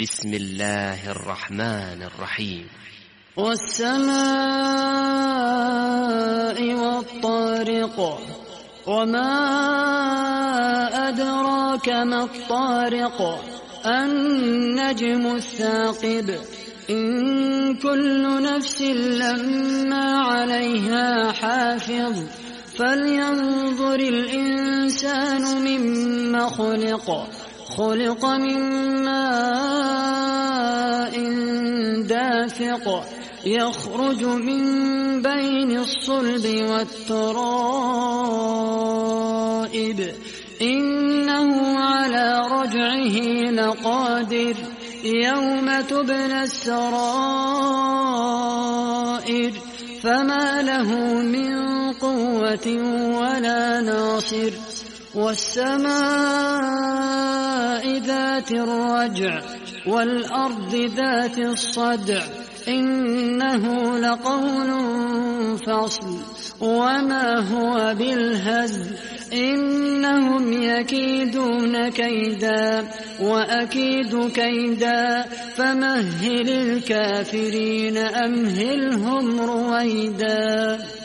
بسم الله الرحمن الرحيم. والسماء والطارق وما أدراك ما الطارق النجم الثاقب إن كل نفس لما عليها حافظ فلينظر الإنسان مما خلق من ماء دافق يخرج من بين الصلب والترائب إنه على رجعه لقادر يوم تبلى السرائر فما له من قوة ولا ناصر والسماء ذات الرجع والأرض ذات الصدع إنه لقول فصل وما هو بالهزل إنهم يكيدون كيدا وأكيد كيدا فمهل الكافرين أمهلهم رويدا.